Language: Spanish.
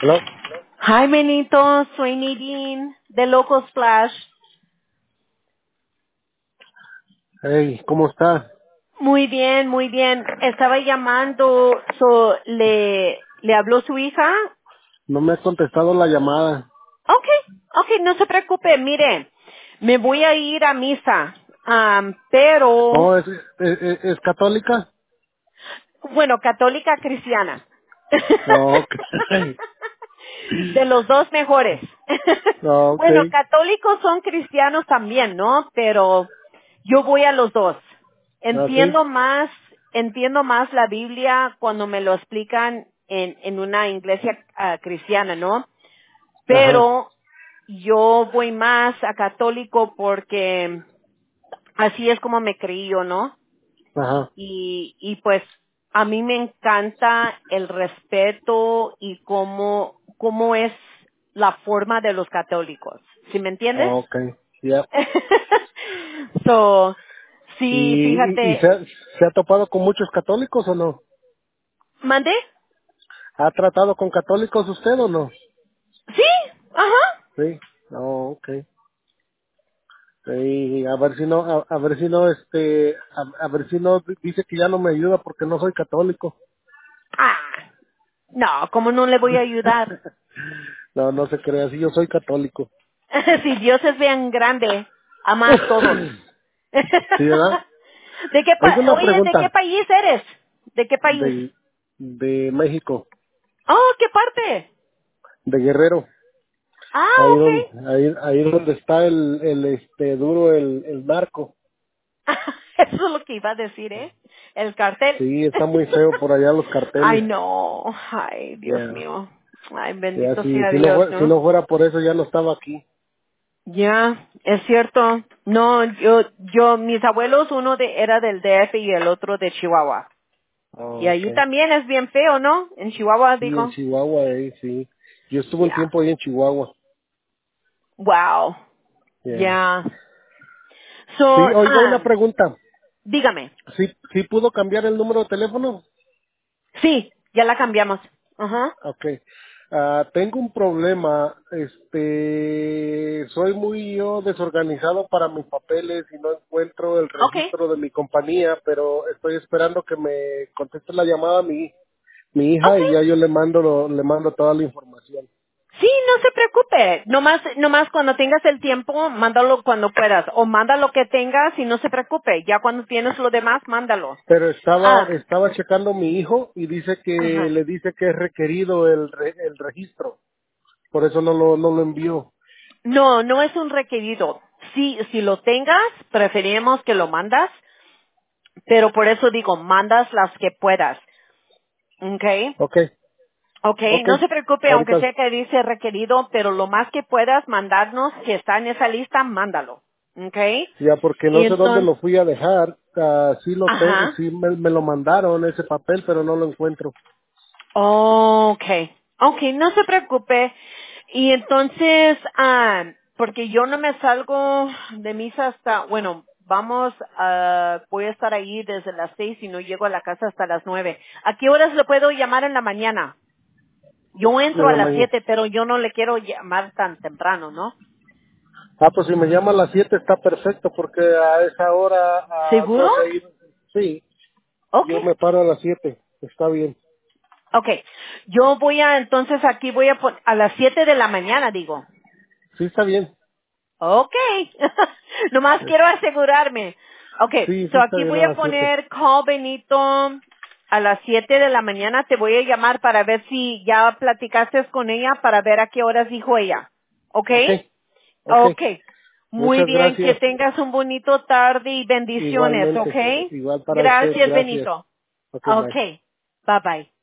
Hello. Hi, Benito. Soy Nadine de Loco Splash. Hey, ¿cómo está? Muy bien, muy bien. Estaba llamando, ¿le habló su hija? No me ha contestado la llamada. Okay, no se preocupe. Mire, me voy a ir a misa, pero, Oh, ¿es católica? bueno, católica cristiana. Oh, ok. De los dos mejores. Oh, ok. Bueno, católicos son cristianos también, ¿no? Pero yo voy a los dos. ¿Ah, sí? Entiendo más la Biblia cuando me lo explican en una iglesia cristiana, ¿no? Ajá, Pero yo voy más a católico porque así es como me creí yo, ¿no? ajá. Y pues a mí me encanta el respeto y cómo es la forma de los católicos. ¿Sí me entiendes? Oh, ok, ya. So, sí, ¿Y fíjate, se ha topado con muchos católicos o no? ¿mande? ¿Ha tratado con católicos usted o no? Sí, ajá. Sí. Oh, ok. Sí, a ver si no, a ver si no, a ver si no dice que ya no me ayuda porque no soy católico. Ah, no, ¿cómo no le voy a ayudar? No, no se crea, sí, yo soy católico. Si Dios es bien grande, ama a todos. ¿Sí, verdad? Oiga, una Oye, ¿de qué pregunta país eres? ¿De qué país? de México, Oh, ¿qué parte? de Guerrero, Ah, ok. ahí donde está duro el narco. Eso es lo que iba a decir, ¿eh? El cartel. Sí, está muy feo por allá los Ay, carteles. no. Ay, Dios Ya, mío. Ay, ya, bendito sí, sea Dios, si ¿no? no fuera por eso ya no estaba aquí. Ya, es cierto. No, mis abuelos, era del DF y el otro de Chihuahua. Y Oh, allí okay. también es bien feo, ¿no? En Chihuahua, Sí, en digo. Chihuahua, ahí, sí. Yo estuve un Ya. tiempo ahí en Chihuahua. Wow. Ya. Ya. Sí, So, oiga, una pregunta. dígame. ¿Sí pudo cambiar el número de teléfono? Sí, ya la cambiamos. Ajá. Okay. Tengo un problema, soy muy yo desorganizado para mis papeles y no encuentro el Okay. registro de mi compañía, pero estoy esperando que me conteste la llamada mi hija y Okay. ya yo le mando toda la información. Sí, no se preocupe. Nomás cuando tengas el tiempo, mándalo cuando puedas. O manda lo que tengas y no se preocupe. Ya cuando tienes lo demás, mándalo. Pero Ah, estaba checando mi hijo y ajá. le dice que es requerido el registro, por eso no lo envió. No, no es un requerido. Sí, si lo tengas, preferimos que lo mandas, pero por eso digo, mandas las que puedas. Okay. Okay, Okay, no okay. se preocupe, aunque Ahorita sea que dice requerido, pero lo más que puedas mandarnos, si está en esa lista, mándalo. Okay. ya, porque Y no sé dónde entonces, lo fui a dejar. ajá. Sí me lo mandaron ese papel, pero no lo encuentro. Okay, okay, no se preocupe. Y entonces, porque yo no me salgo de misa hasta, bueno, voy a estar ahí desde las 6 y no llego a la casa hasta las 9. ¿A qué horas le puedo llamar en la mañana? Yo entro En a la las mañana. 7, pero yo no le quiero llamar tan temprano, ¿no? Pues si me llama a las 7 está perfecto, porque a esa hora no ¿Seguro? he ido. Sí, yo Okay, me paro a las 7 está bien. okay. Entonces aquí voy a las 7 de la mañana, digo. Sí, está bien. Okay. Nomás quiero asegurarme. Okay, Sí, sí, so está aquí bien voy a a las 7. poner call Benito a las 7 de la mañana. Te voy a llamar para ver si ya platicaste con ella para ver a qué horas dijo ella. Okay? Okay, okay. Okay. Muy Muchas bien, que gracias. tengas un bonito tarde y bendiciones, Igualmente. okay? Igual para usted. Gracias, Gracias. Benito. Okay, bye. Okay. Bye bye.